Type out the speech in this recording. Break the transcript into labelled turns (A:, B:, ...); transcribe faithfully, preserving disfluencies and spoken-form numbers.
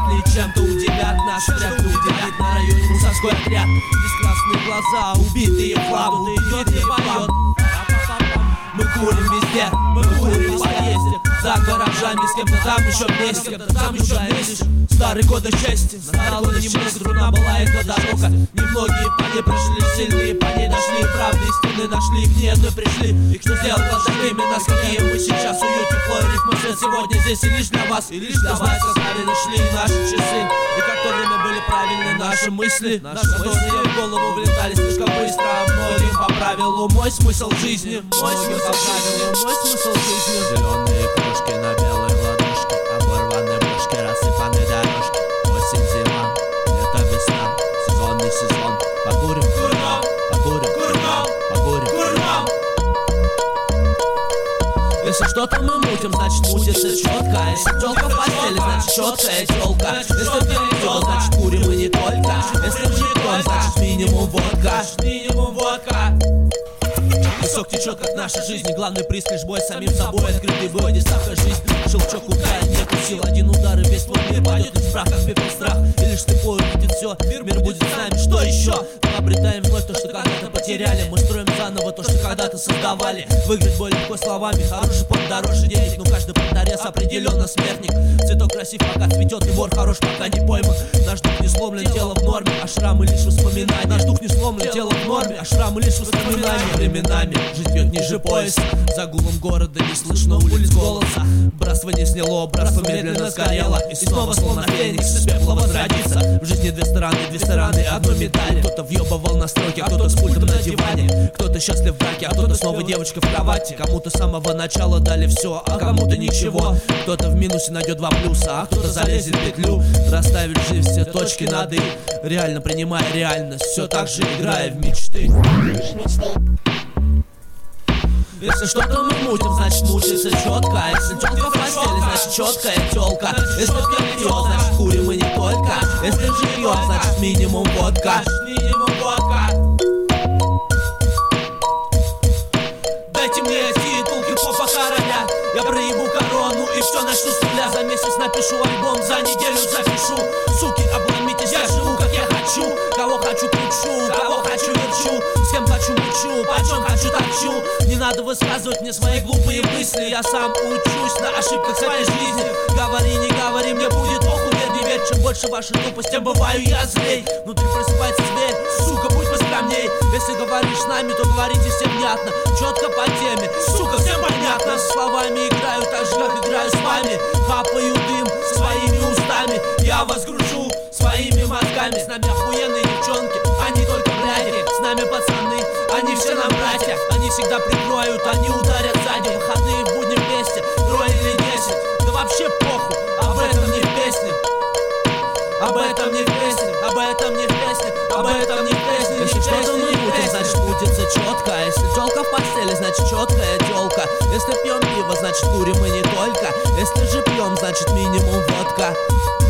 A: ли чем-то удивят нас, вряд ли удивят на районе мусорской отряд. Здесь красные глаза, убитые флагу, идет и поет. Мы курим везде, мы курим в подъезде, за гаражами, с кем-то там еще вместе, с кем-то там еще вместе. Старые годы чести, стало немного, трудна была эта дорога. Немногие по ней пришли, сильные по ней дошли, правды истины нашли, к ней одной пришли. И что сделало такими нас, какие мы сейчас, уют, тепло и рифмы свет сегодня здесь и лишь для вас, и лишь для вас. Составили шли наши часы, и как то время были правильны наши мысли, наши которые в голову влетали слишком быстро. Многим по правилу мой смысл жизни, мой смысл правилу, мой смысл жизни.
B: Зеленые крошки на белой ладошке, оборванные бошки, рассыпанные дорожки. Осень, зима, лето, весна, сезонный сезон. Покурим,
A: Курнем,
B: покурим,
A: курнем,
B: покурим,
A: курнем. Если что-то мы мутим, значит мутится четко. Если тёлка в постели, значит четкая тёлка. Если пьем пиво, значит курим и не только. Если не пьем, значит минимум водка. Минимум водка. Песок течет, как наша жизнь. Главный приз лишь бой с самим собой. Открытый бой, не ставка жизнь. Щелчок ударит, нету сил. Один удар и весь твой мир пойдет из прах, как пепел страх. И лишь слепой увидит все. Мир будет с нами, что еще? Мы обретаем вновь то, что когда-то потеряли. Мы строим заново то, что когда-то создавали. Выиграть бой легко словами. Хороший пот дороже денег, но каждый подорез определенно смертник. Цветок красив, пока цветет, и вор хорош, пока не пойман. Наш дух не сломлен, тело в норме, а шрамы лишь воспоминания. Наш дух не сломлен, тело в норме, а шрамы лишь воспоминания. Временами жизнь бьет ниже пояса. За гулом города не слышно улиц голоса. Братство не сняло, братство медленно сгорело. И снова словно феникс из пепла возродится. В жизни две стороны, две стороны одной медали. Кто-то въебывал на стройке, а кто-то с пультом на диване. Кто-то счастлив в браке, а кто-то снова девочка в кровати. Кому-то с самого начала дали все, а кому-то ничего. Кто-то в минусе найдет два плюса, а кто-то залезет в петлю. Расставить жизнь все точки над «и», реально принимая реальность, все так же играя в мечты. Если что-то мы мутим, значит мутится четко. Если тёлка в постели, значит четкая тёлка. Если пьем пьет, значит курим и не только. Если живет, значит минимум водка. Минимум водка. Дайте мне титул хип-хопа короля. Я проебу корону и все начну с нуля. За месяц напишу альбом, за неделю запишу. Суки, обломитесь, я живу как я хочу. Кого хочу кручу, кого хочу верчу. С кем хочу мучу, почем хочу точу. Не надо высказывать мне свои глупые мысли. Я сам учусь на ошибках своей жизни. Говори, не говори, мне будет похуй, верь, не верь. Чем больше вашей тупости, тем бываю я злей. Внутри просыпается зверь, сука, будь поскромней. Если говоришь с нами, то говорите всем внятно. Четко по теме, сука, всем понятно. С словами играю так же, как играю с вами. Хапаю дым своими устами. Я вас гружу своими мозгами. С нами охуенные девчонки, они только бляди. С нами пацаны, они все нам братья. Они всегда прикроют, они ударят сзади. Выходные в будни вместе, трое или десять. Да вообще похуй, об этом не в песне. Об этом не в песне, об этом не в песне, об этом не в песне. Если что-то мы будем, значит мутится четко. Если тёлка в постели, значит четкая тёлка. Если пьем пиво, значит курим и не только. Если же пьем, значит минимум водка.